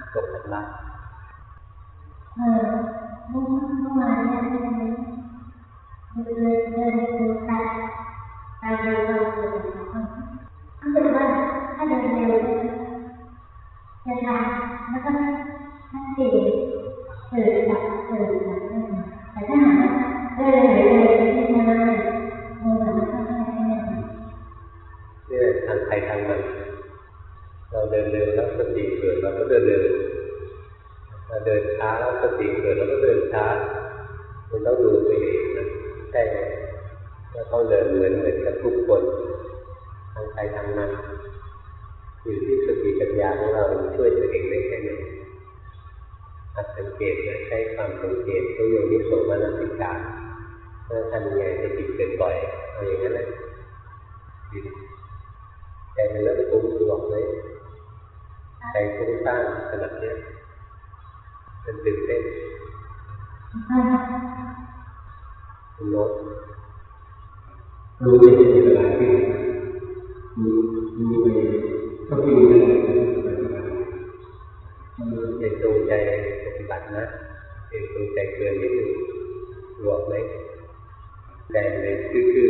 ตกพัดละเมื่อวานเนี่ยเดินดูตาเร็วเราเกิดรู้สึกว่าถ้าเดินเร็วจะทำแล้วก็ทันทีตื่นหลับแต่ถ้าหากเดินเลยที่นานเนี่ยมือมันไม่ค่อยได้เนี่ยทางใครทางมันเราเดินเร็วแล้วสติเกิดเราก็เดินเร็วเราเดินช้าแล้วสติเกิดเราก็เดินช้ามันต้องดูตัวเองนะใช่ก็ต้องเดินเหมือนกับทุกคนทางใครทางมันอยู่ที่สติปัญญาของเราช่วยตัวเองได้แค่ไหนหัดสังเกตและใช้ความสังเกตตัวโยนิโสมนสิการแล้วทำยังไงจะจิตเกิดบ่อยเอาอย่างนั้นเลยใจมันเริ่มฟุ้งตัวเลยใจฟุ้งซ่านขนาดนี้มันตื่นเต้นโน้ตรู้ในจิตเวลาที่มีไปก็มีได้ใจตรงใจปฏิบัตินะใจตรงใจเกินนิดนึงรวมไหมใจเลยคือ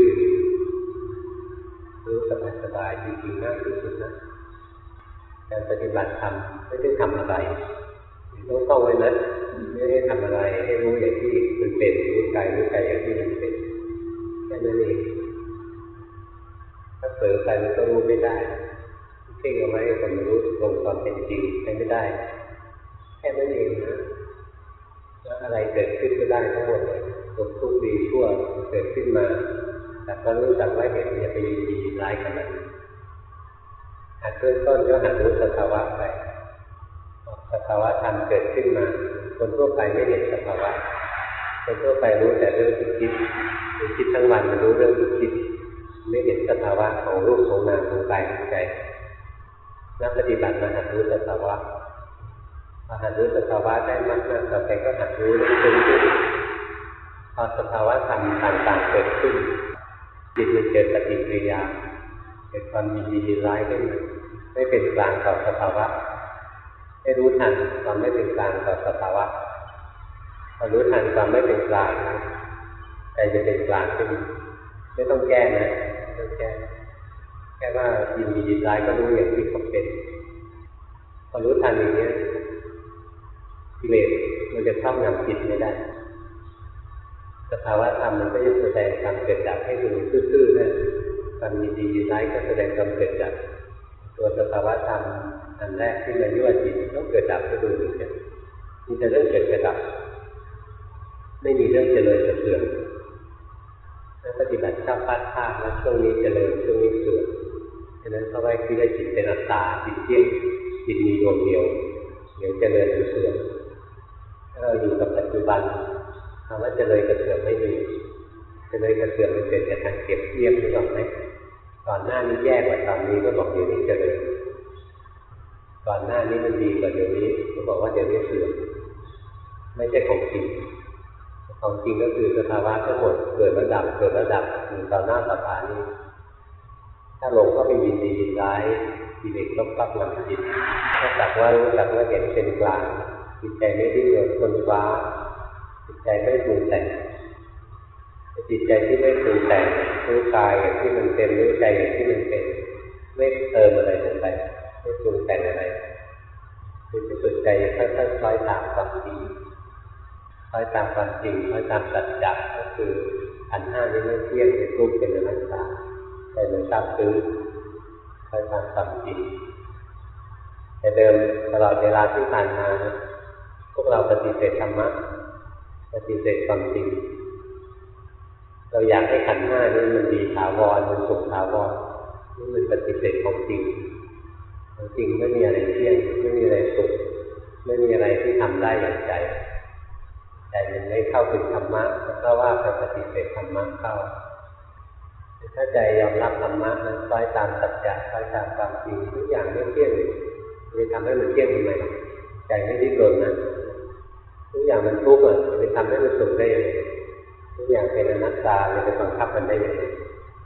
รู้สบายๆจริงๆมากที่สุดนะการปฏิบัติธรรมไม่ได้ทำอะไรต้องเข้าไว้นะไม่ได้ทำอะไรให้รู้อย่างที่มันเป็นรู้กายอย่างที่มันเป็นแค่นั้นเองถ้าเผลอไปมันก็รู้ไม่ได้เพ่งเอาไว้แต่มันรู้ตรงความเป็นจริงไม่ได้แค่นั้นเองนะแล้วอะไรเกิดขึ้นก็ได้ทั้งหมดเลยทุกข์ดีชั่วเกิดขึ้นมาแต่ก็รู้จักว่าเห็นอย่าไปยินดีร้ายกับมันหัดเริ่มต้นก็หัดรู้สภาวะไปสภาวะธรรมเกิดขึ้นมาคนทั่วไปไม่เห็นสภาวะคนทั่วไปรู้แต่เรื่องที่คิดทั้งวันมันรู้เรื่องที่คิดไม่เห็นสภาวะของรูปของนามของกายของใจนักปฏิบัติมาหัดรู้สภาวะพอหัดรู้สภาวะได้มากๆต่อไปก็หัดรู้เรื่องขึ้นพอสภาวะธรรมต่างๆเกิดขึ้นจิตมันเกิดปฏิกิริยาเกิดความยินดียินร้ายขึ้นมาไม่เป็นกลางต่อสภาวะให้รู้ทันความไม่เป็นกลางต่อสภาวะพอรู้ทันความไม่เป็นกลางใจจะเป็นกลางขึ้นไม่ต้องแก้นะไม่ต้องแก้แค่ว่ายินดียินร้ายก็รู้อย่างที่เขาเป็นพอรู้ทันอย่างนี้กิเลสมันจะครอบงำจิตไม่ได้สภาวะธรรมมันก็จะแสดงความเกิดดับให้ดูซื่อๆนะความยินดียินร้ายก็แสดงความเกิดดับตัวสภาวะธรรมอันแรกที่มายั่วจิตต้องเกิดดับให้ดูเหมือนกันมีแต่เรื่องเกิดกับดับไม่มีเรื่องเจริญกับเสื่อมถ้าปฏิบัติชอบพลาดแล้วช่วงนี้เจริญช่วงนี้เสื่อมฉะนั้นเขาไว้คิดว่าจิตเป็นอัตตาจิตเที่ยงจิตมีดวงเดียวเดี๋ยวเจริญหรือเสื่อมถ้าเราอยู่กับปัจจุบันคำว่าเจริญกับเสื่อมไม่มีเจริญกับเสื่อมมันเกิดจากการเก็บเทียบหรือเปล่าไหมก่อนหน้านี้แย่กว่าตอนนี้ก็บอกเดี๋ยวนี้เจริญก่อนหน้านี้มันดีกว่าเดี๋ยวนี้ก็บอกว่าเดี๋ยวนี้เสื่อมไม่ใช่ของจริงของจริงก็คือสภาวะทั้งหมดเกิดระดับอยู่ต่อหน้าต่อตานี้ถ้าหลงก็ไปยินดียินร้ายกิเลสก็ครอบงำจิตถ้าจักว่ารู้จักว่าเห็นเป็นกลางจิตใจไม่ดิ้นรนค้นคว้าจิตใจไม่ปรุงแต่งจิตใจที่ไม่ปรุงแต่งรู้กายอย่างที่มันเป็นรู้ใจอย่างที่มันเป็นไม่เติมอะไรลงไปไม่ปรุงแต่งอะไรคือที่สุดใจค่อยๆคล้อยตามความจริงคล้อยตามความจริงคล้อยตามสัจจะก็คือขันธ์ห้านี้ไม่เที่ยงเป็นรูปเป็นอนัตตาแต่มันทราบซึ้งคล้อยตามความจริงแต่เดิมตลอดเวลาที่ผ่านมาพวกเราปฏิเสธธรรมะปฏิเสธความจริงเราอยากให้ขันธ์ห้านี้มันดีถาวรมันสุขถาวรนี่มันปฏิเสธของจริงของจริงไม่มีอะไรเที่ยงไม่มีอะไรสุขไม่มีอะไรที่ทำได้อย่างใจแต่มันไม่เข้าถึงธรรมะเพราะว่าไปปฏิเสธธรรมะเข้าถ้าใจยอมรับธรรมะนั้นคล้อยตามสัจจะคล้อยตามความจริงทุกอย่างไม่เที่ยงจะทำให้มันเที่ยงทำไมใจไม่ดิ้นรนนะทุกอย่างมันทุกข์จะทำให้มันสุขได้ยังไงทุกอย่างเป็นอนัตตาจะไปบังคับมันได้ยังไง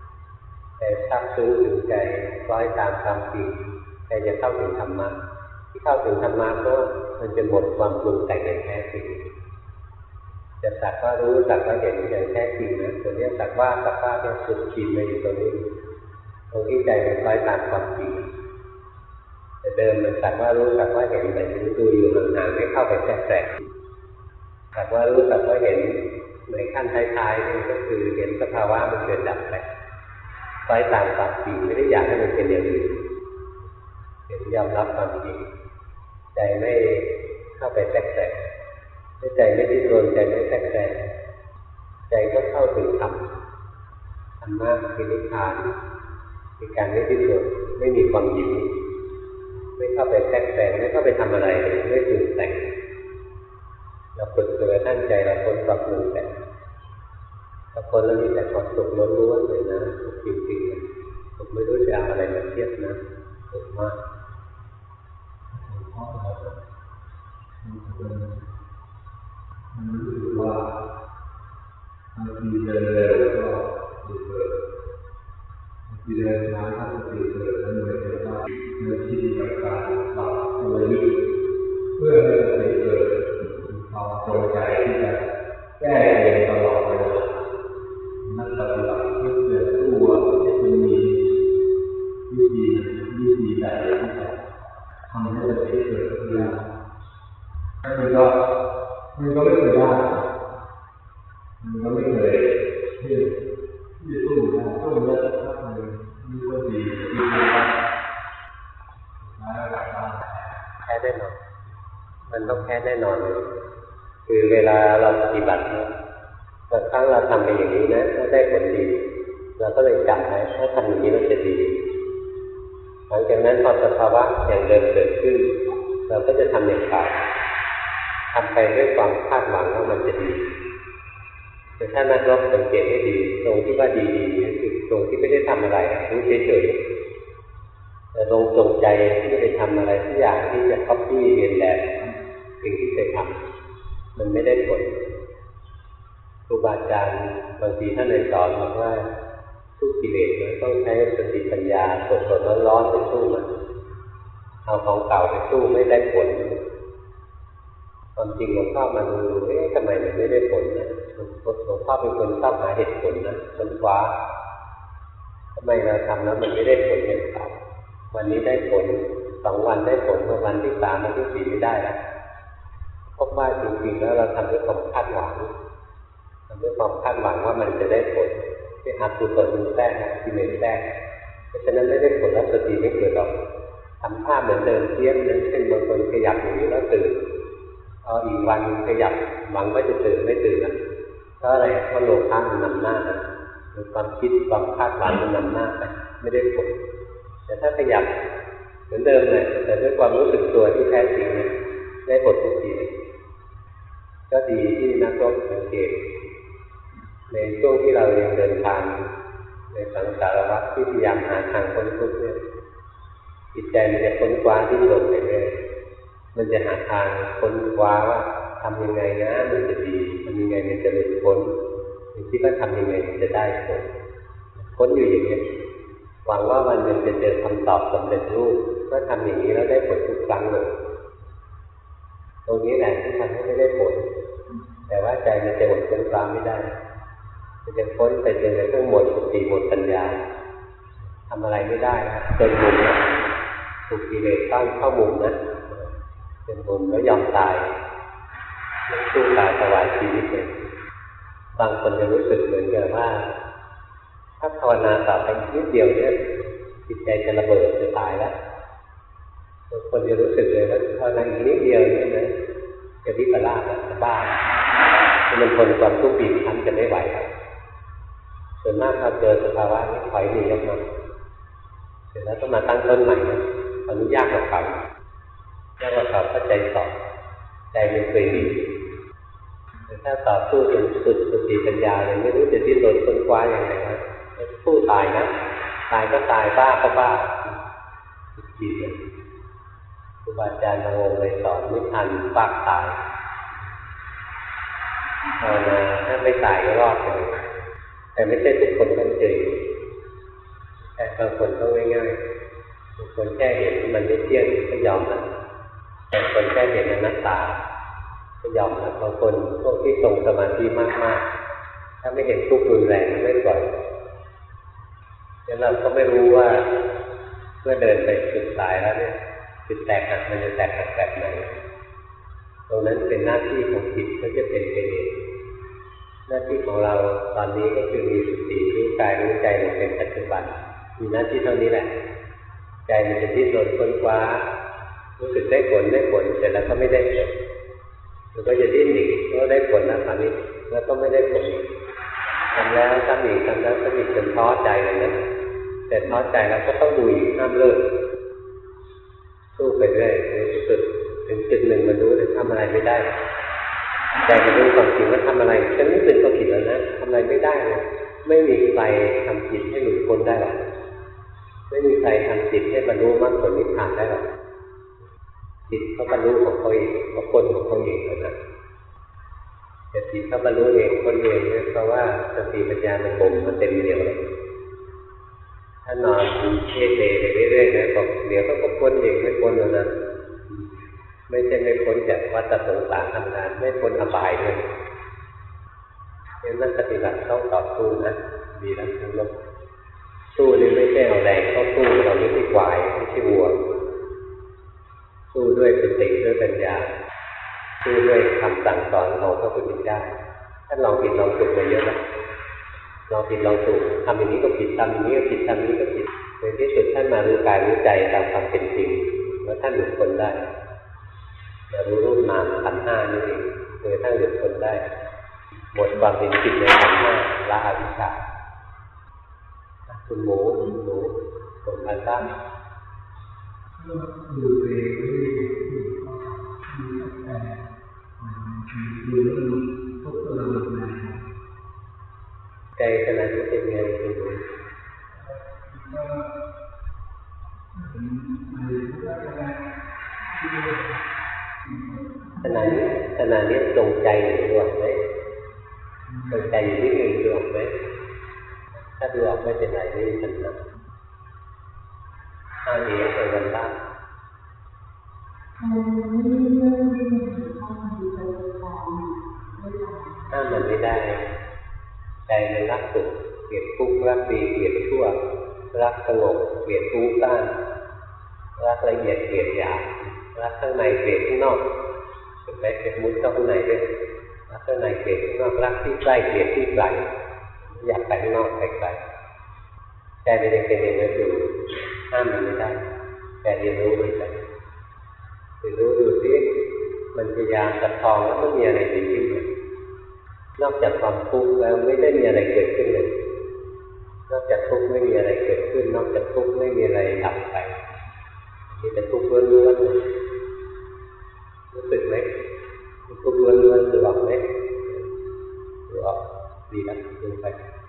แต่ทราบซึ้งถึงใจคล้อยตามความจริงใจจะเข้าถึงธรรมะที่เข้าถึงธรรมะเพราะมันจะหมดความปรุงแต่งอย่างแท้จริงจะสักว่ารู้สักว่าเห็นอย่างแท้จริงนะตัวนี้สักว่าเนี่ยสุดขีดเลยอยู่ตรงนี้ตรงที่ใจมันคล้อยตามความจริงแต่เดิมมันสักว่ารู้สักว่าเห็นแต่ดูอยู่ห่างๆไม่เข้าไปแทรกแซงสักว่ารู้สักว่าเห็นในขั้นท้ายๆนี่ก็คือเห็นสภาวะมันเกิดดับไปคล้อยตามความจริงไม่ได้อยากให้มันเป็นอย่างอื่นเห็นยอมรับความจริงใจไม่เข้าไปแทรกแซงใจไม่ดิ้นรนใจไม่แทรกแซงใจก็เข้าถึงธรรมะคือนิพพานคือการไม่ดิ้นรนไม่มีความยินดีไม่เข้าไปแทรกแซงไม่เข้าไปทำอะไรไม่ปรุงแต่งเราฝึกจนกระทั่งใจเราพ้นความปรุงแต่งถ้าพ้นแล้วมีแต่ความสุขล้วนๆเลยนะสุขจริงๆสุขไม่รู้จะเอาอะไรมาเทียบนะสุขมากมันรู้สึกว่าบางทีเดินเร็วก็ติดเกิดบางทีเดินช้าก็ติดเกิดแล้วมันจะได้เมื่อที่กับการปรับตัวลึกเพื่อให้สติเกิดความจงใจที่จะแก้เองตลอดเวลานักปฏิบัติเพื่อจะสู้ว่าจะมีวิธีใดที่จะทำให้สติเกิดขึ้นได้มันก็ไม่เคยได้มันก็ไม่เคยที่สู้ได้สู้ได้สักครั้งหนึ่งมีก็ดีมีใครบ้างแพ้แน่นอนมันต้องแพ้แน่นอนเลยคือเวลาเราปฏิบัติบางครั้งเราทำไปอย่างนี้นะแล้วได้ผลดีเราก็เลยจำไว้ถ้าทำอย่างนี้มันจะดีหลังจากนั้นพอสภาวะอย่างเดิมเกิดขึ้นเราก็จะทำอย่างเก่าทำไปด้วยความคาดหวังว่ามันจะดีแต่ถ้านักรบสังเกตให้ดีตรงที่ว่าดีนี่คือตรงที่ไม่ได้ทำอะไรรู้เฉยๆแต่ลงจงใจที่ไปทำอะไรทุกอย่างที่จะก๊อปปี้เรียนแบบสิ่งที่เคยทำมันไม่ได้ผลครูบาอาจารย์บางทีท่านเลยสอนบอกว่าทุกกิเลสมันต้องใช้สติปัญญาสดๆร้อนๆไปสู้มันเอาของเก่าไปสู้ไม่ได้ผลความจริงหลวงพ่อมาดูทำไมมันไม่ได้ผลนะหลวงพ่อเป็นคนชอบหาเหตุผลนะค้นคว้าทำไมเราทำแล้วมันไม่ได้ผลอย่างเก่าวันนี้ได้ผล2 วันได้ผลวันที่3วันที่4ไม่ได้แล้วพบว่าจริงๆแล้วเราทำด้วยความคาดหวังทำด้วยความคาดหวังว่ามันจะได้ผลที่อากุศลมันแทรกกิเลสแทรกเพราะฉะนั้นไม่ได้ผลแล้วสติไม่เกิดหรอกทำท่าเหมือนเดิมเทียบนั้นเช่นบางคนขยับอย่างนี้แล้วตื่นอีกวันขยับหวังว่าจะตื่นไม่ตื่นอ่ะเพราะอะไรเพราะโลภะมันนำหน้าหรือความคิดความคาดหวังมันนำหน้าไปไม่ได้ผลแต่ถ้าขยับเหมือนเดิมเลยแต่ด้วยความรู้สึกตัวที่แท้จริงเนี่ยได้ผลทุกทีก็ดีที่นักรบสังเกตในช่วงที่เรายังเดินทางในสังสารวัฏที่พยายามหาทางพ้นทุกข์เนี่ยจิตใจมันจะค้นคว้าที่หลงไปเรื่อยมันจะหาทางค้นคว้าว่าทำยังไงนะมันจะดีทำยังไงมันจะหลุดพ้นคิดว่าทำยังไงมันจะได้ผลค้นอยู่อย่างนี้หวังว่าวันหนึ่งจะเจอคำตอบสำเร็จรูปว่าทำอย่างนี้แล้วได้ผลทุกครั้งเลยตรงนี้แหละที่ทำให้ไม่ได้ผลแต่ว่าใจมันจะหมดค้นคว้าไม่ได้มันจะพ้นไปจนกระทั่งหมดสติหมดปัญญาทำอะไรไม่ได้จนมุมนะถูกกิเลสตั้งเข้ามุมนะเป็นมุมแล้วยอมตายสู้ตายถวายชีวิตเลยบางคนจะรู้สึกเหมือนกับว่าถ้าภาวนาต่อไปนิดเดียวเนี่ยจิตใจจะระเบิดจะตายแล้วบางคนจะรู้สึกเลยว่าภาวนาอีกนิดเดียวเนี่ยนะจะวิปลาสจะบ้ามันทนความทุกข์บีบคั้นจะไม่ไหวครับส่วนมากเราเจอสภาวะนี้ถอยหนีออกมาเสร็จแล้วต้องมาตั้งต้นใหม่นะตอนนี้ยากกว่าเก่ายากกว่าเก่าเพราะใจสอบใจมันเคยดิ้นแต่ถ้าต่อสู้จนสุดสติปัญญาเลยไม่รู้จะดิ้นรนค้นคว้าอย่างไรนะสู้ตายนะตายก็ตายบ้าก็บ้าจิตเลยครูบาอาจารย์บางองค์เลยสอนไม่ทันปากตายภาวนาถ้าไม่ตายก็รอดเลยแต่ไม่ใช่ทุกคนต้องเจอแต่บางคนต้องง่ายๆบางคนแค่เห็นมันไม่เที่ยงก็ยอมนะแต่คนแค่เห็นอนัตตาก็ยอมนะบางคนพวกที่ทรงสมาธิมากๆถ้าไม่เห็นทุกข์รุนแรงไม่ปล่อยแล้วเราก็ไม่รู้ว่าเมื่อเดินไปจุดตายแล้วเนี่ยจุดแตกหักมันจะแตกหักแบบไหนตรงนั้นเป็นหน้าที่ของจิตก็จะเป็นไปเองหน้าที่ของเราตอนนี้ก็คือมีสติรู้กายรู้ใจลงเป็นปัจจุบันมีหน้าที่เท่านี้แหละใจมันจะดิ้นรนค้นคว้ารู้สึกได้ผลเสร็จแล้วก็ไม่ได้ผลมันก็จะดิ้นอีกก็ได้ผลนะตอนนี้แล้วก็ไม่ได้ผลทำแล้วทำอีกทำแล้วทำอีกจนท้อใจเลยนะแต่ท้อใจแล้วก็ต้องดูอีกห้ามเลิกสู้ไปเรื่อยในที่สุดถึงจุดหนึ่งมันรู้เลยทำอะไรไม่ได้ใจมันรู้ความจริงว่าทำอะไรฉันไม่เป็นตัวผิดแล้วนะทำอะไรไม่ได้เลยไม่มีใครทำจิตให้หลุดพ้นได้หรอกไม่มีใครทำจิตให้บรรลุมรรคผลนิพพานได้หรอกจิตเขาบรรลุของเขาเองเขาพ้นของเขาเองนะแต่จิตเขาบรรลุเองพ้นเองเนี่ยเพราะว่าสติปัญญามันบ่มมาเต็มเหนียวเลยถ้านอนเทไปเรื่อยๆนะบอกเดี๋ยวก็พ้นเองไม่พ้นแล้วนะไม่ใช่ไม่พ้นจากวัฏสงสารทำงานไม่พ้นอบายด้วยเพราะนั้นปฏิบัติต้องต่อสู้นะดีแล้วทั้งโลกสู้นี่ไม่ใช่เอาแรงเข้าสู้เราไม่ใช่ควายไม่ใช่วัวสู้ด้วยสติด้วยปัญญาสู้ด้วยคำสั่งสอนของพระพุทธเจ้าท่านลองผิดลองถูกมาเยอะแล้วลองผิดลองถูกทำอย่างนี้ก็ผิดทำอย่างนี้ก็ผิดทำอย่างนี้ก็ผิดในที่สุดท่านมารู้กายรู้ใจตามความเป็นจริงแล้วท่านหลุดพ้นได้มารู้รูปนามขันธ์ห้านี่เองโดยท่านหลุดพ้นได้หมดความเป็นจริงในขันธ์ห้าละอวิชชาคุณหมูผมอาจารย์ดูเองดูแล้วพบเราใจขณะที่เป็นไงขณะนี้จงใจอยู่ดูออกไหมจงใจอยู่ที่หนึ่งดูออกไหมถ้าดูออกไม่เป็นไรไม่มีปัญหาถ้ามีเป็นวันละถ้ามันไม่ได้ใจมันรักสุขเกลียดทุกข์รักดีเกลียดชั่วรักสงบเกลียดฟุ้งซ่านรักละเอียดเกลียดหยาบรักข้างในเกลียดข้างนอกเป็นไปเกลียดมุดเข้าข้างในด้วยรักข้างในเกลียดข้างนอกรักที่ใกล้เกลียดที่ไกลอยากไปข้างนอกไปไกลใจมันยังเป็นอย่างนั้นอยู่ห้ามมันไม่ได้แต่เรียนรู้มันไปเรียนรู้ดูสิมันพยายามจับทองแล้วไม่มีอะไรดีขึ้นเลยนอกจากความทุกข์แล้วไม่ได้มีอะไรเกิดขึ้นเลยนอกจากทุกข์ไม่มีอะไรเกิดขึ้นนอกจากทุกข์ไม่มีอะไรดับไปมีแต่ทุกข์ล้วนๆเลยรู้สึกไหมทุกข์ล้วนๆดูออกไหมดูออกดีนะดูไป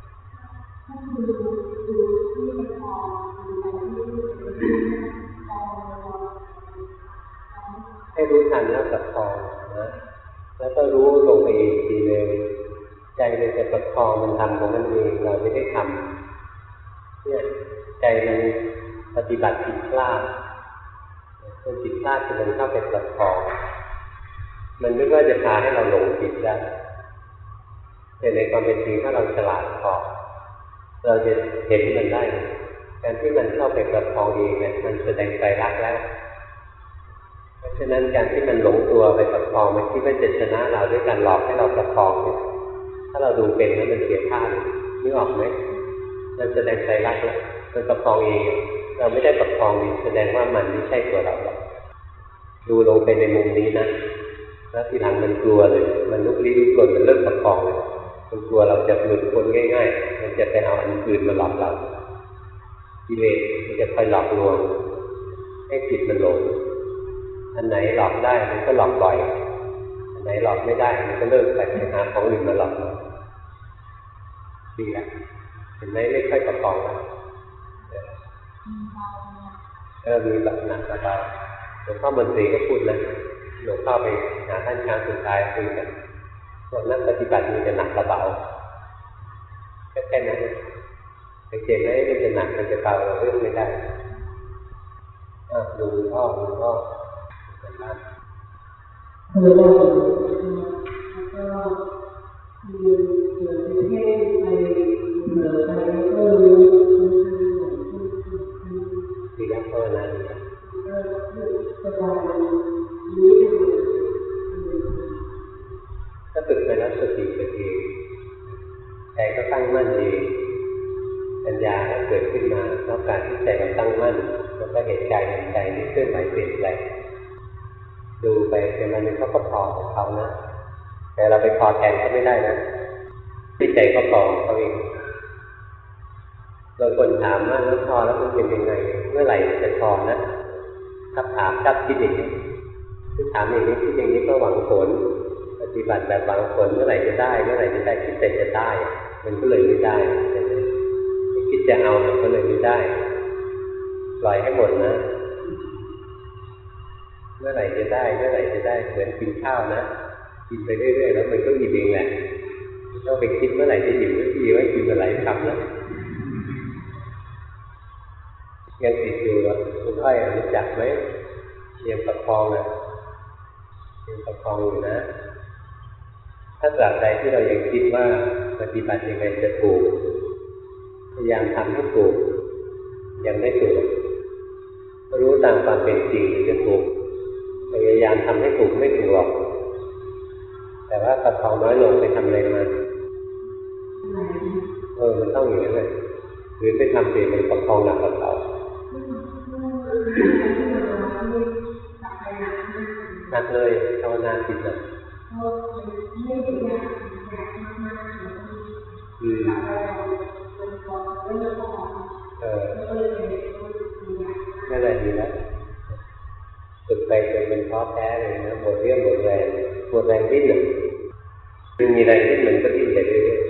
ให้รู้ทันแล้วประคองนะแล้วก็รู้ลงไปอีกทีนึงใจมันจะประคองมันทำของมันเองเราไม่ได้ทำเนี่ยใจมันปฏิบัติผิดพลาดมันผิดพลาดคือมันเข้าไปประคองมันไม่ว่าจะพาให้เราหลงผิดได้แต่ในความเป็นจริงถ้าเราฉลาดพอเราจะเห็นมันได้การที่มันเข้าไปประคองเองเนี่ยมันแสดงใจรักแล้วเพราะฉะนั้นการที่มันหลงตัวไปประคองมันคิดว่าจะชนะเราด้วยการหลอกให้เราประคองเนี่ยถ้าเราดูเป็นแล้วมันเสียท่าเลยนึกออกไหมมันแสดงใจรักแล้วมันประคองเองเราไม่ได้ประคองเองแสดงว่ามันไม่ใช่ตัวเราหรอกดูลงไปในมุมนี้นะแล้วทีหลังมันกลัวเลยมันลุกลี้ลุกลนมันเลิกประคองเลยมันกลัวเราจะหลุดพ้นง่ายๆมันจะไปเอาอันอื่นมาหลอกเรากิเลสมันจะคอยหลอกลวงให้จิตมันหลงอันไหนหลอกได้มันก็หลอกบ่อยอันไหนหลอกไม่ได้มันก็เลิกไปหาของอื่นมาหลอกดีแล้วเห็นไหมไม่ค่อยประคองแล้วมีแบบหนักเบาหลวงพ่อมนตรีก็พูดนะหลวงพ่อไปหาท่านครั้งสุดท้ายคุยกันพวกนักปฏิบัติมีแต่หนักกระเบาแค่นั้นไปเจนไหมมันจะหนักมันจะเบาเราเลือกไม่ได้ดูพ่อเป็นบ้านคือเราแล้วก็มีเกิดประเทศไปเหนือไปก็รู้ที่รักภาวนาสบายรู้ถ้าฝึกไปแล้วสติเกิดเองใจก็ตั้งมั่นเองปัญญาก็เกิดขึ้นมาเพราะการที่ใจมันตั้งมั่นแล้วก็เห็นใจในใจนี่เคลื่อนไหวเปลี่ยนแปลงดูไปเป็นวันหนึ่งเขาก็พอของเขานะแต่เราไปพอแทนเขาไม่ได้นะที่ใจก็พอของเขาเองบางคนถามว่าแล้วพอแล้วมันเป็นยังไงเมื่อไหร่จะพอนะถ้าถามถ้าคิดอย่างนี้คือถามอย่างนี้คิดอย่างนี้ก็หวังผลปฏิบัติแบบหวังผลเมื่อไหร่จะได้เมื่อไหร่จะได้คิดแต่จะได้มันก็เลยไม่ได้คิดจะเอามันก็เลยไม่ได้ปล่อยให้หมดนะเมื่อไหร่จะได้เมื่อไหร่จะได้เหมือนกินข้าวนะกินไปเรื่อยๆแล้วมันก็อิ่มเองแหละต้องไปคิดเมื่อไหร่จะอิ่มก็อิ่มว่ากินอะไรทำนะยังติดอยู่คุณอ้อยรู้จักไหมเรียนประคองนะเรียนประคองอยู่นะถ้าตราบใดที่เรายังคิดว่าปฏิบัติยังไงจะถูกพยายามทำให้ถูกยังไม่ถูกรู้ตามความเป็นจริงจะถูกพยายามทำให้ถูกไม่ถูกหรอกแต่ว่าประคองน้อยลงไปทำอะไรมามันต้องอย่างนั้นเลยหรือไปทำเปลี่ยนเป็นประคองหนักกว่าเก่าหนักเลยภาวนาผิดนะนั่นแหละดีแล้วฝึกไปจนเป็นท้อแท้เลยนะหมดเรี่ยวหมดแรงดิ้นหนึ่งมันมีแรงดิ้นมันก็ดิ้นไปเรื่อย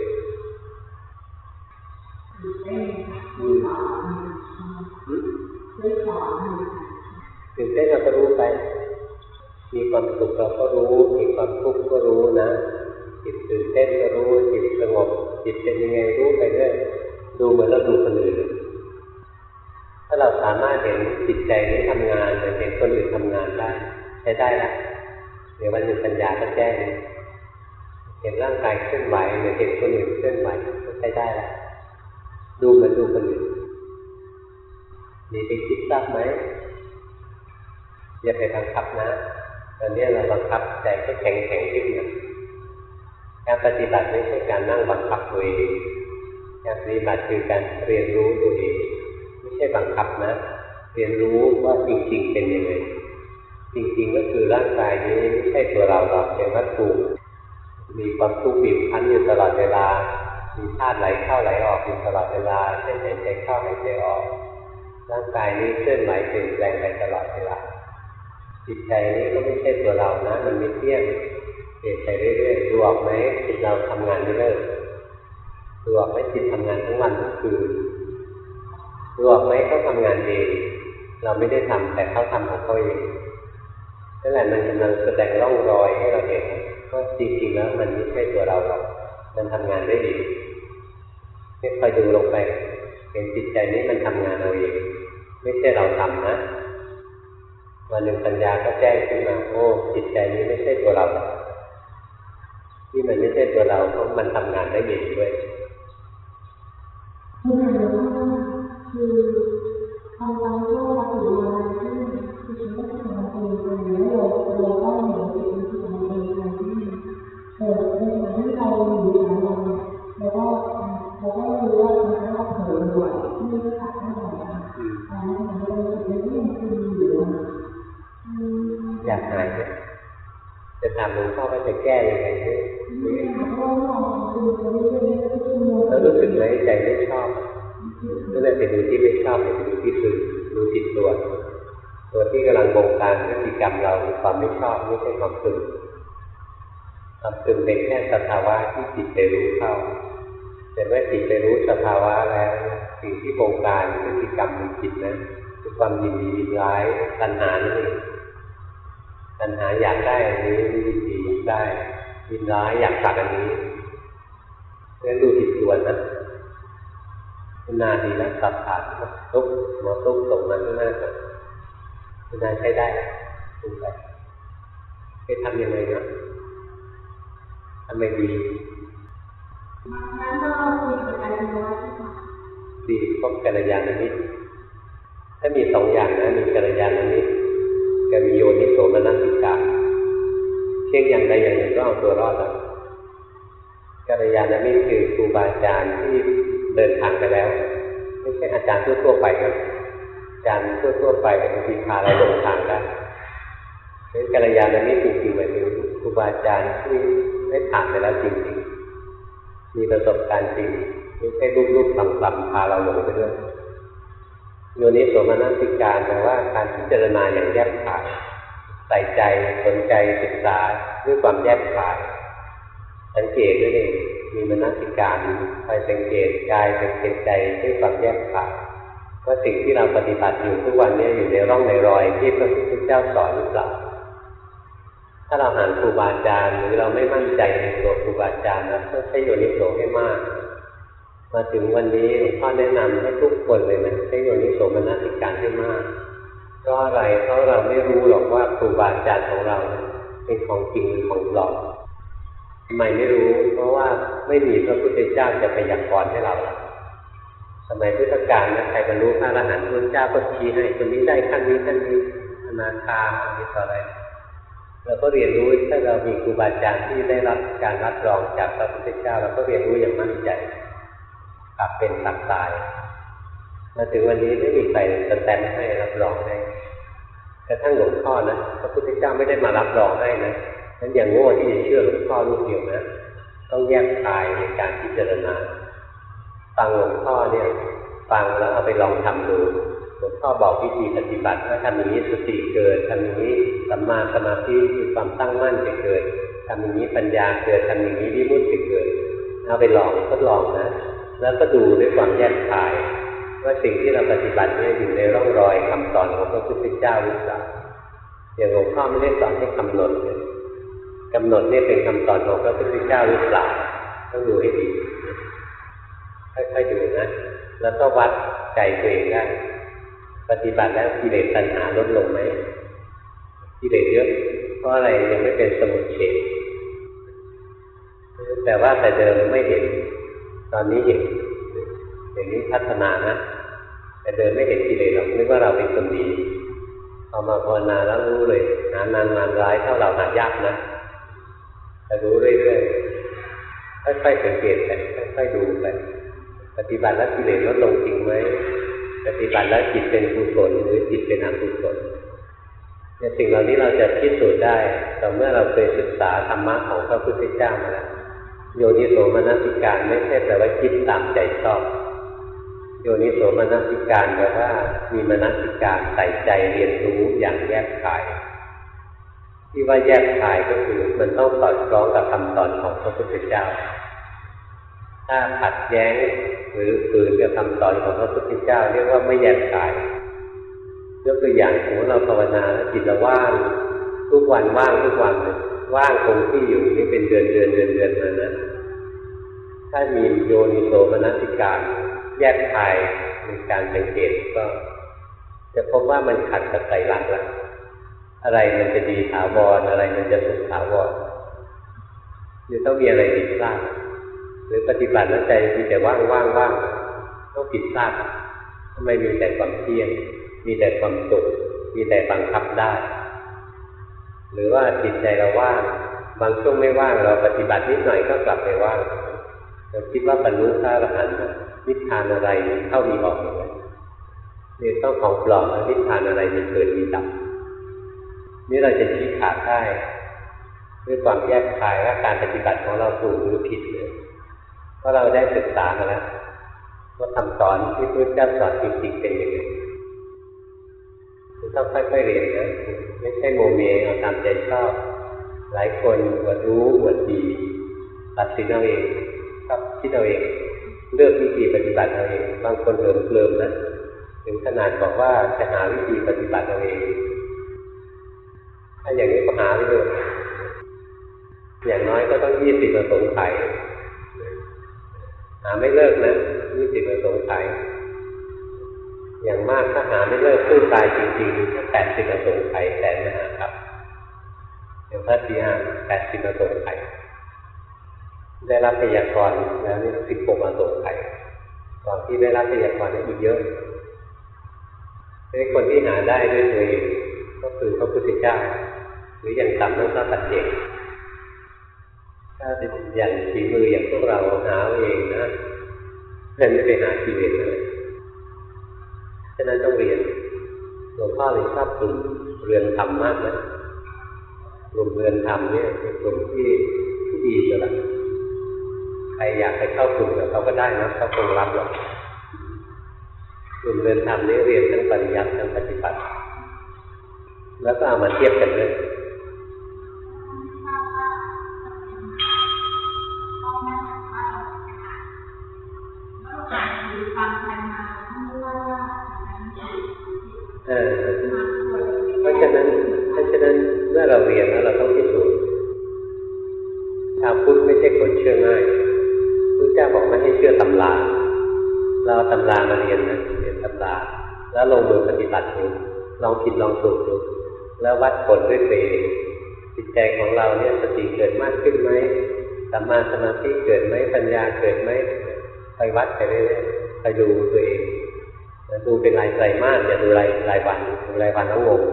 ตื่นเต้นเราก็รู้ไปมีความสุขเราก็รู้มีความทุกข์ก็รู้นะจิตตื่นเต้นก็รู้จิตสงบจิตเป็นยังไงรู้ไปเรื่อยดูเหมือนเราดูคนอื่นถ้าเราสามารถเห็นจิตใจนี้ทำงานหรือเห็นคนอื่นทำงานได้ใช้ได้ละเดี๋ยววันหนึ่งปัญญาก็แจ้งเห็นร่างกายเคลื่อนไหวหรือเห็นคนอื่นเคลื่อนไหวก็ใช้ได้ละดูเหมือนดูคนอื่นนี่ไปคิดทราบไหมอย่าไปบังคับนะตอนนี้เราบังคับใจให้แข็งขึ้นนะการปฏิบัติไม่ใช่การนั่งบังคับตัวเองการปฏิบัติคือการเรียนรู้ตัวเองไม่ใช่บังคับนะเรียนรู้ว่าจริงๆเป็นยังไงจริงๆก็คือร่างกายนี้ไม่ใช่ตัวเราหรอกเป็นวัตถุมีความทุกข์บีบคั้นอยู่ตลอดเวลามีธาตุไหลเข้าไหลออกอยู่ตลอดเวลาเช่นหายใจเข้าหายใจออกร่างกายนี้เคลื่อนไหวเปลี่ยนแปลงไปตลอดเวลาจิตใจนี้ก็ไม่ใช่ตัวเรานะมันไม่เที่ยงเปลี่ยนไปเรื่อยๆดูออกไหมจิตเราทำงานไม่เลิกดูออกไหมจิตทำงานทั้งวันทั้งคืนดูออกไหมเขาทำงานเองเราไม่ได้ทำแต่เขาทำของเขาเองนั่นแหละมันกำลังแสดงร่องรอยให้เราเห็นว่าจริงๆแล้วมันไม่ใช่ตัวเราหรอกมันทำงานได้เองไม่คอยดูลงไปเห็นจิตใจนี้มันทำงานเอาเองไม่ใช่เราทำนะวันหนึ่งปัญญาก็แจ้งขึ้นมาโอ้จิตใจนี้ไม่ใช่ตัวเราที่มันไม่ใช่ตัวเราเพราะมันทำงานได้เองด้วยคือทำเราก็รับรู้อะไรที่คือฉันก็ทำเราเองแล้วเราก็เห็นสิ่งที่เราเองอะไรที่ในขณะที่เราอยู่ในเราแล้วก็รู้ว่ามันก็เผยบ่อยที่ไม่ขาดไม่หมดแล้วเราไม่ได้คืออยู่อยากหายไหมจะถามหลวงพ่อว่าจะแก้ยังไงเนี่ยแล้วรู้สึกไหมใจไม่ชอบก็เลยไปดูที่ไม่ชอบไปดูที่ฝึกดูจิตตัวที่กำลังบงการพฤติกรรมเราความไม่ชอบไม่ใช่ความฝึกความฝึกเป็นแค่สภาวะที่จิตไปรู้เข้าแต่เมื่อจิตไปรู้สภาวะแล้วสิ่งที่บงการพฤติกรรมในจิตนั้นคือความยินดียินร้ายตัณหานั่นเองตัณหาอยากได้อันนี้ยินดีอยากได้ยินร้ายอยากตัดอันนี้งั้นดูจิตตัวนะคุณนาดีนะตัดขาดตุ๊กหมอตุ๊กส่งมาข้างหน้าก่อนคุณนาใช้ได้ปรุงไปไปทำยังไงนะทำไมดีดีพบกัลยาณมิตรถ้ามีสองอย่างนะมีกัลยาณมิตรกับมีโยนิโสมนสิการเช่นอย่างใดอย่างหนึ่งก็เอาตัวรอดแล้วกัลยาณมิตรคือครูบาอาจารย์ที่เดินทางไปแล้วไม่ใช่อาจารย์ทั่วๆไปนะอาจารย์ทั่วๆไปบางทีพาเราหลงทางได้เป็นกัลยาณมิตรจริงๆหมายถึงครูบาอาจารย์ที่ได้ผ่านไปแล้วจริงๆมีประสบการณ์จริงไม่ใช่ลูกๆต่ำๆพาเราหลงไปด้วยโยนิโสมนสิการแปลว่าการพิจารณาอย่างแยบคายใส่ใจสนใจศึกษาด้วยความแยบคายสังเกตด้วยเองมีมนสิการคอยสังเกตกายสังเกตใจด้วยความแยบคายว่าสิ่งที่เราปฏิบัติอยู่ทุกวันนี้อยู่ในร่องในรอยที่พระพุทธเจ้าสอนหรือเปล่าถ้าเราห่างครูบาอาจารย์หรือเราไม่มั่นใจในตัวครูบาอาจารย์นะต้องใช้โยนิโสให้มากมาถึงวันนี้หลวงพ่อแนะนำให้ทุกคนเลยนะใช้โยนิโสมนสิการให้มากเพราะอะไรเพราะเราไม่รู้หรอกว่าครูบาอาจารย์ของเราเป็นของจริงหรือของปลอมทำไมไม่รู้เพราะว่าไม่มีพระพุทธเจ้าจะพยากรณ์ให้เราสมัยพุทธกาลนะใครบรรลุพระอรหันต์พุทธเจ้าก็ชี้ให้คนนี้ได้ขั้นนี้ขั้นนี้อนาคาอะไรต่ออะไรเราก็เรียนรู้ถ้าเรามีครูบาอาจารย์ที่ได้รับการรับรองจากพระพุทธเจ้าเราก็เรียนรู้อย่างมั่นใจกลับเป็นกลับตายมาถึงวันนี้ไม่มีใครสแตมป์ให้รับรองได้กระทั่งหลวงพ่อนะพระพุทธเจ้าไม่ได้มารับรองให้นะนั้นอย่างโง่ที่จะเชื่อหลวงพ่อรูปเดียวนะต้องแยกคายในการพิจารณาฟังหลวงพ่อเนี่ยฟังแล้วเอาไปลองทำดูหลวงพ่อบอกวิธีปฏิบัติว่าทำอย่างนี้สติเกิดทำอย่างนี้สัมมาสมาธิคือความตั้งมั่นจะเกิดทำอย่างนี้ปัญญาเกิดทำอย่างนี้วิมุตติจะเกิดเอาไปลองทดลองนะแล้วก็ดูด้วยความแยกคายว่าสิ่งที่เราปฏิบัติเนี่ยอยู่ในร่องรอยคำสอนของพระพุทธเจ้าหรือเปล่าอย่างหลวงพ่อไม่ได้สอนให้กำหนดเลยกำหนดเนี่ยเป็นคำสอนของพระพุทธเจ้าหรือเปล่าต้องดูให้ดีค่อยๆดูนะแล้วก็วัดใจตัวเองได้ปฏิบัติแล้วกิเลสตัณหาลดลงไหมกิเลสเยอะเพราะอะไรยังไม่เป็นสมุจเฉทแต่ว่าแต่เดิมไม่เห็นตอนนี้เห็นอย่างนี้พัฒนานะแต่เดิมไม่เห็นกิเลสหรอกนึกว่าเราเป็นคนดีพอมาภาวนาแล้วรู้เลยหานานร้ายเท่าเราหายากนะแต่รู้เรื่อยๆค่อยๆสังเกตไปค่อยๆดูไปปฏิบัติแล้วกิเลสลดลงจริงไหมปฏิบัติแล้วจิตเป็นกุศลหรือจิตเป็นอกุศลเนี่ยสิ่งเหล่านี้เราจะพิสูจน์ได้ต่อเมื่อเราเคยศึกษาธรรมะของพระพุทธเจ้ามาแล้วโยนิโสมนสิการไม่ใช่แปลว่าคิดตามใจชอบโยนิโสมนสิการแปลว่ามีมนสิการใส่ใจเรียนรู้อย่างแยกคายที่ว่าแยกคายก็คือมันต้องสอดคล้องกับคำสอนของพระพุทธเจ้าถ้าขัดแย้งหรือฝืนกับคำสอนของพระพุทธเจ้าเรียกว่าไม่แยกคายยกตัวอย่างสมมติเราภาวนาแล้วจิตเราว่างทุกวันว่างทุกวันเลยว่างคงที่อยู่นี่เป็นเดือนมานะถ้ามีโยนิโสมนสิการแยกคายในการสังเกตก็จะพบว่ามันขัดกับไตรลักษณ์ละอะไรมันจะดีถาวรอะไรมันจะสุขถาวรจะต้องมีอะไรผิดพลาดหรือปฏิบัติแล้วใจมีแต่ว่างต้องผิดพลาดทำไมมีแต่ความเที่ยงมีแต่ความสุขมีแต่บังคับได้หรือว่าจิตใจเราว่างบางช่วงไม่ว่างเราปฏิบัตินิดหน่อยก็กลับไปว่างเราคิดว่าบรรลุพระอรหันต์นิพพานอะไรเข้ามีออกเลยนี่ต้องของปลอมนิพพานอะไรมีเกิดมีดับนี่เราจะชี้ขาดได้ด้วยความแยกคายว่าการปฏิบัติของเราถูกหรือผิดเลยเพราะเราได้ศึกษามาแล้วว่าคำสอนที่พระพุทธเจ้าสอนจริงๆเป็นยังไงต้องค่อยๆเรียนนะไม่ใช่โมเมเอาตามใจชอบหลายคนอวดรู้อวดดีตัดสินเอาเองชอบคิดเอาเองเลือกวิธีปฏิบัติเอาเองบางคนเลิมๆนะถึงขนาดบอกว่าจะหาวิธีปฏิบัติเอาเองถ้าอย่างนี้ก็หาไปเลยอย่างน้อยก็ต้อง20 อสงไขยหาไม่เลิกนะ20 อสงไขยอย่างมากถ้าหาไม่เลิกสู้ตายจริงๆก็80 อสงไขยแสนมหาครับอย่างพระศรีอาน80 อสงไขยได้รับพยากรณ์แล้วนี่16 อสงไขยก่อนที่ได้รับพยากรณ์อีกเยอะไอ้คนที่หาได้ด้วยตัวเองก็คือพระพุทธเจ้าหรืออย่างต่ำต้องพระปัจเจกถ้าเป็นอย่างฝีมืออย่างพวกเราหาเองนะเพื่อนไม่ไปหากิเลสเลยฉะนั้นต้องเรียนหลวงพ่อเลยชอบกลุ่มเรือนธรรมมากนะกลุ่มเรือนธรรมเนี่ยเป็นกลุ่มที่ดีสุดละใครอยากไปเข้ากลุ่มกับเขาก็ได้นะเขาคงรับหรอกกลุ่มเรือนธรรมนี้เรียนทั้งปริยัติทั้งปฏิบัติแล้วก็เอามาเทียบกันด้วยเพราะฉะนั้นเมื่อเราเรียนแล้วเราต้องพิสูจน์ชาวพุทธไม่ใช่คนเชื่อง่ายพระเจ้าบอกไม่ให้เชื่อตำราเราตำรามาเรียนนะเรียนตำราแล้วลงมือปฏิบัติดูลองผิดลองถูกดูแล้ววัดผลด้วยตัวเองจิตใจของเราเนี่ยสติเกิดมากขึ้นไหมสัมมาสมาธิเกิดไหมปัญญาเกิดไหมไปวัดไปเรื่อยๆไปดูตัวเองดูเป็นรายไตรมาสอย่าดูรายวันดูรายวันแล้วงง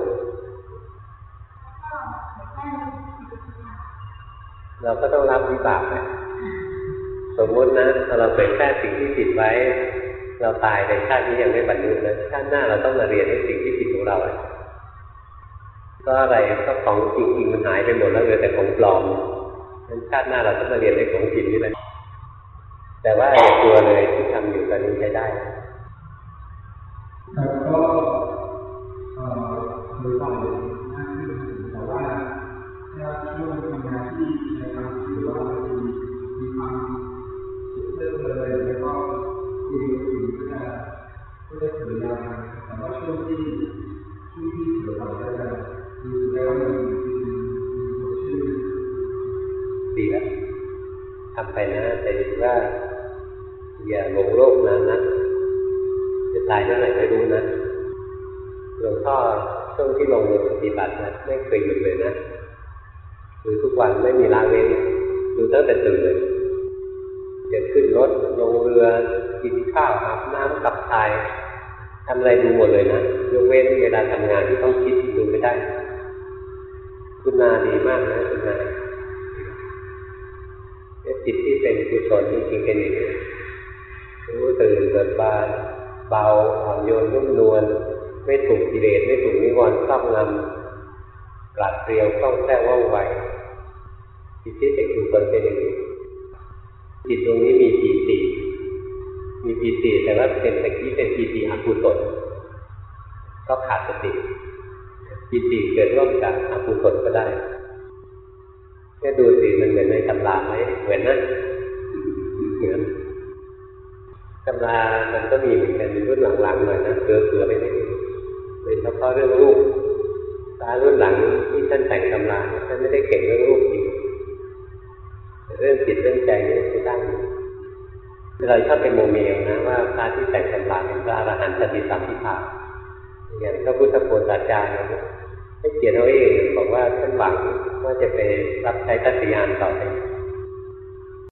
เราก็ต้องรับวิบากนะสมมตินะเราเผยแพร่สิ่งที่ผิดไว้เราตายในชาตินี้ยังไม่บรรลุนะชาติหน้าเราต้องมาเรียนในสิ่งที่ผิดของเราก็อะไรก็ของจริงๆมันหายไปหมดแล้วเหลือแต่ของปลอมนั้นชาติหน้าเราต้องมาเรียนในของผิดนี่แหละแต่ว่าอย่ากลัวเลยที่ทำอยู่ตอนนี้ใช้ได้แล้วก็โดยฝ่ายหน้าที่แต่ว่าถ้าช่วงทำงานที่ในทางหรือว่ามีความคิดเรื่องเลยแล้วก็คุยกับสิ่งก็จะเสียยาแต่ว่าช่วงที่เสียไปได้ดูแล้วมันชื่อดีแล้วทำไปนะแต่ว่าอย่าหลงโลกนะจะตายเมื่อไหร่ไม่รู้นะหลวงพ่อช่วงที่ลงมือปฏิบัตินะไม่เคยหยุดเลยนะคือทุกวันไม่มีละเว้นดูตั้งแต่ตื่นเลยจะขึ้นรถลงเรือกินข้าวอาบน้ำขับถ่ายทำอะไรดูหมดเลยนะยกเว้นเวลาทำงานที่ต้องคิดดูไม่ได้คุณนาดีมากนะคุณนาจิตที่เป็นกุศลจริงๆเป็นอย่างนี้รู้ตื่นเบิกบานเบาอ่อนโยนนุ่มนวลไม่ถูกกิเลสไม่ถูกนิวรณ์ครอบงำปราดเปรียวคล่องแคล่วว่องไวจิตที่เป็นกุศลเป็นอย่างนี้จิตตรงนี้มีปีติแต่ว่าเป็นตะกี้เป็นปีติอกุศลก็ขาดสติปีติเกิดร่วมจากอกุศลก็ได้แค่ดูสิมันเหมือนในตำราไหมเหมือนนะเหมือนตำรามันก็มีเหมือนกันรุ่นหลังๆหน่อยนะเกลือไปนิดนึงโดยเฉพาะเรื่องรูปตารุ่นหลังที่ท่านแต่งตำราท่านไม่ได้เก่งเรื่องรูปจริงเรื่องจิตเรื่องใจนี่ใช้ได้เราชอบเป็นโมเมลนะว่าพระที่แต่งตำราเป็นพระอรหันต์สติสัมปชัญญะอย่างพระพุทธโฆษาจารย์ให้เขียนเอาเองบอกว่าท่านหวังว่าจะไปรับใช้ตัตติยานต่อไป